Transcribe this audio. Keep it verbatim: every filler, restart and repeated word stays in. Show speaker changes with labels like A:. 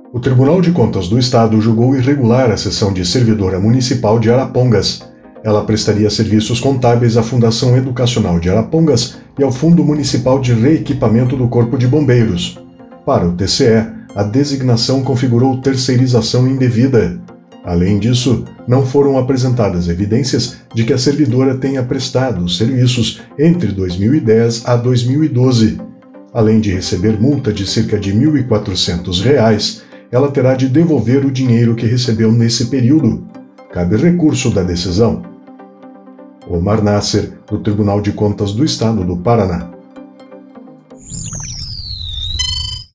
A: O Tribunal de Contas do Estado julgou irregular a cessão de servidora municipal de Arapongas. Ela prestaria serviços contábeis à Fundação Educacional de Arapongas e ao Fundo Municipal de Reequipamento do Corpo de Bombeiros. Para o T C E, a designação configurou terceirização indevida. Além disso, não foram apresentadas evidências de que a servidora tenha prestado serviços entre dois mil e dez a dois mil e doze. Além de receber multa de cerca de mil e quatrocentos reais, ela terá de devolver o dinheiro que recebeu nesse período. Cabe recurso da decisão. Omar Nasser, do Tribunal de Contas do Estado do Paraná.